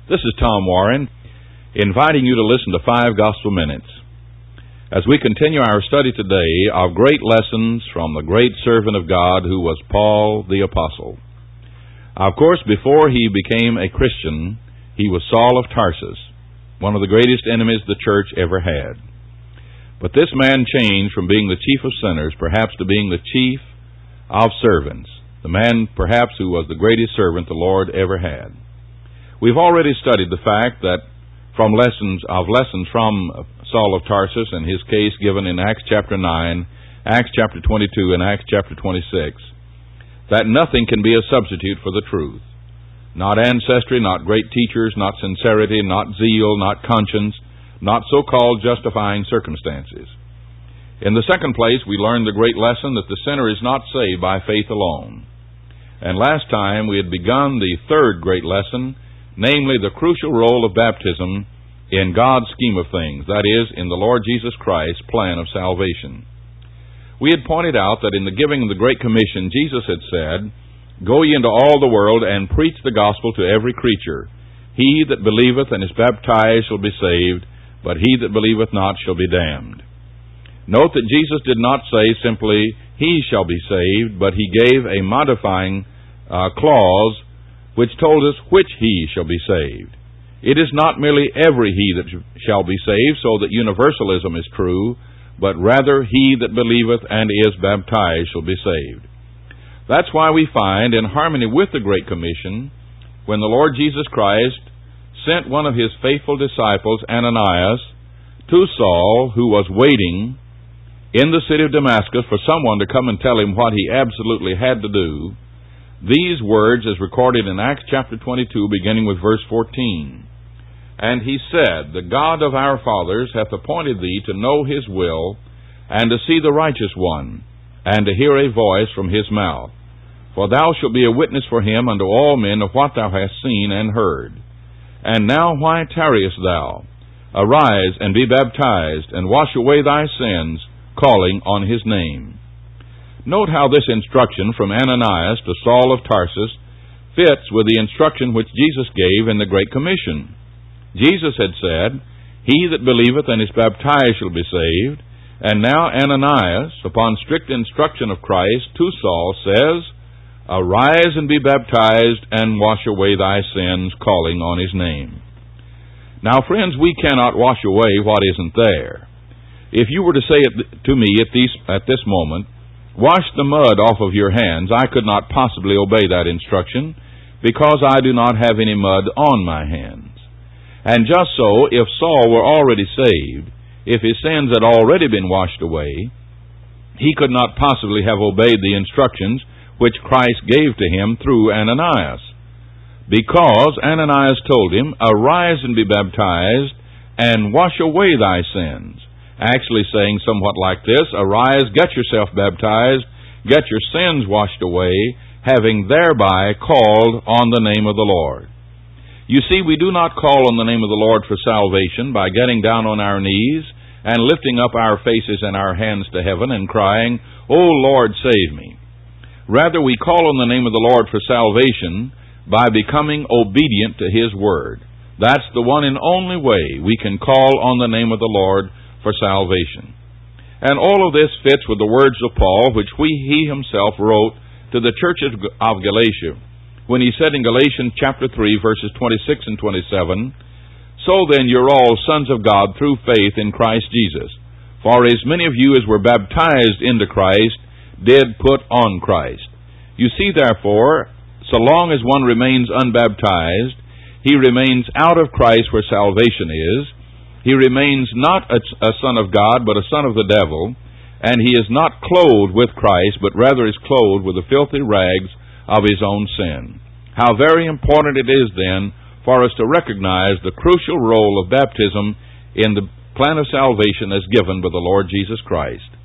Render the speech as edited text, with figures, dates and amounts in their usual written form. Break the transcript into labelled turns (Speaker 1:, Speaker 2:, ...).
Speaker 1: This is Tom Warren, inviting you to listen to 5 Gospel Minutes as we continue our study today of great lessons from the great servant of God who was Paul the Apostle. Of course, before he became a Christian, he was Saul of Tarsus, one of the greatest enemies the church ever had. But this man changed from being the chief of sinners, perhaps, to being the chief of servants, the man perhaps who was the greatest servant the Lord ever had. We've already studied the fact that from lessons from Saul of Tarsus and his case given in Acts chapter 9, Acts chapter 22, and Acts chapter 26, that nothing can be a substitute for the truth. Not ancestry, not great teachers, not sincerity, not zeal, not conscience, not so-called justifying circumstances. In the second place, we learned the great lesson that the sinner is not saved by faith alone. And last time we had begun the third great lesson, namely the crucial role of baptism in God's scheme of things, that is, in the Lord Jesus Christ's plan of salvation. We had pointed out that in the giving of the Great Commission, Jesus had said, "Go ye into all the world and preach the gospel to every creature. He that believeth and is baptized shall be saved, but he that believeth not shall be damned." Note that Jesus did not say simply, "he shall be saved," but he gave a modifying clause which told us which he shall be saved. It is not merely every he that shall be saved, so that universalism is true, but rather he that believeth and is baptized shall be saved. That's why we find, in harmony with the Great Commission, when the Lord Jesus Christ sent one of his faithful disciples, Ananias, to Saul, who was waiting in the city of Damascus for someone to come and tell him what he absolutely had to do, these words, as recorded in Acts chapter 22, beginning with verse 14. "And he said, The God of our fathers hath appointed thee to know his will, and to see the righteous one, and to hear a voice from his mouth. For thou shalt be a witness for him unto all men of what thou hast seen and heard. And now why tarriest thou? Arise and be baptized, and wash away thy sins, calling on his name." Note how this instruction from Ananias to Saul of Tarsus fits with the instruction which Jesus gave in the Great Commission. Jesus had said, "He that believeth and is baptized shall be saved." And now Ananias, upon strict instruction of Christ to Saul, says, "Arise and be baptized, and wash away thy sins, calling on his name." Now, friends, we cannot wash away what isn't there. If you were to say it to me at this moment, "Wash the mud off of your hands," I could not possibly obey that instruction, because I do not have any mud on my hands. And just so, if Saul were already saved, if his sins had already been washed away, he could not possibly have obeyed the instructions which Christ gave to him through Ananias. Because Ananias told him, "Arise and be baptized, and wash away thy sins." Actually saying somewhat like this, "Arise, get yourself baptized, get your sins washed away, having thereby called on the name of the Lord." You see, we do not call on the name of the Lord for salvation by getting down on our knees and lifting up our faces and our hands to heaven and crying, "O Lord, save me." Rather, we call on the name of the Lord for salvation by becoming obedient to his word. That's the one and only way we can call on the name of the Lord for salvation. And all of this fits with the words of Paul, which he himself wrote to the church of Galatia, when he said in Galatians chapter 3, verses 26 and 27, "So then you're all sons of God through faith in Christ Jesus. For as many of you as were baptized into Christ did put on Christ." You see, therefore, so long as one remains unbaptized, he remains out of Christ where salvation is. He remains not a son of God, but a son of the devil, and he is not clothed with Christ, but rather is clothed with the filthy rags of his own sin. How very important it is, then, for us to recognize the crucial role of baptism in the plan of salvation as given by the Lord Jesus Christ.